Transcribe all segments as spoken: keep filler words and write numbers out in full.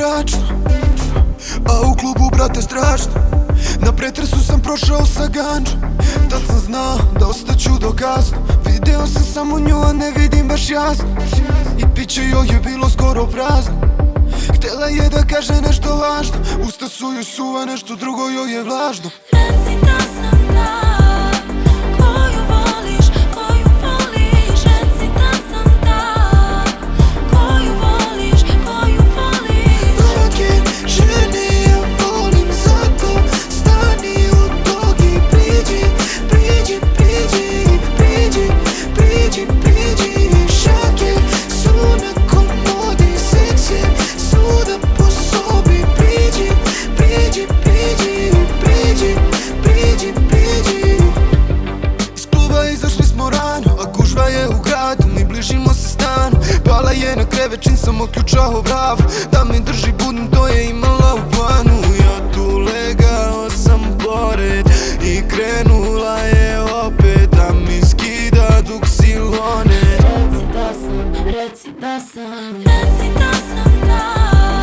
mračno, a u klubu brate strašno. Na pretresu sam prošao sa ganđom, tad sam znao da ostaću do kasno. Video sam samo nju, a ne vidim baš jasno, i piće joj je bilo skoro prazno. Htjela je da kaže nešto važno, usta su joj suva, nešto drugo joj je vlažno. Reci da sam ta koju voliš, koju voliš. Reci da sam ta koju voliš, koju voliš. Roke žene ja volim, zato stani u togi. Priđi, priđi, priđi, priđi, priđi, priđi. Šake su na komodi, seks je svuda po sobi. Priđi, priđi, priđi, priđi, priđi, priđi. Iz kluba izašli smo rano, a gužva je u gradu, mi bližimo se stanu. Pala je na krevet čim sam otključao bravu, da me drži budnim, to je imala u planu. Ja tu legao sam pored i krenula je opet da mi skida duksilone. Reci da sam, reci da sam, reci da sam ta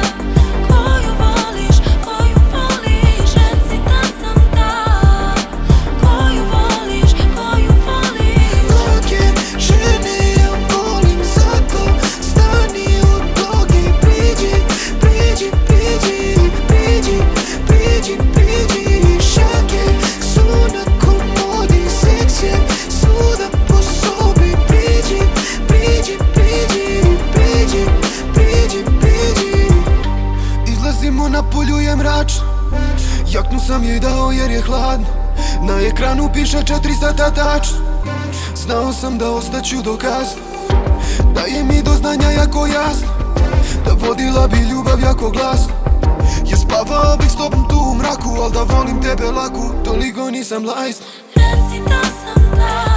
koju voliš, koju voliš. Reci da sam ta koju voliš, koju voliš. Roke žene ja volim, zato stani u togi. Priđi, priđi, priđi, priđi, priđi, priđi. Šake su na komodi, seks je svuda po sobi. Priđi, priđi, priđi, priđi, priđi, priđi. Izlazimo na polju, je mračno, jaknu sam jej dao jer je hladno. Na ekranu piše četiri sata tačno, znao sam da ostaću do kasno. Daje mi do znanja jako jasno, da vodila bi ljubav jako glasno. Ja spavao bih s tobom tu u mraku, al da volim tebe laku, toliko nisam lajsno. Reci da sam ta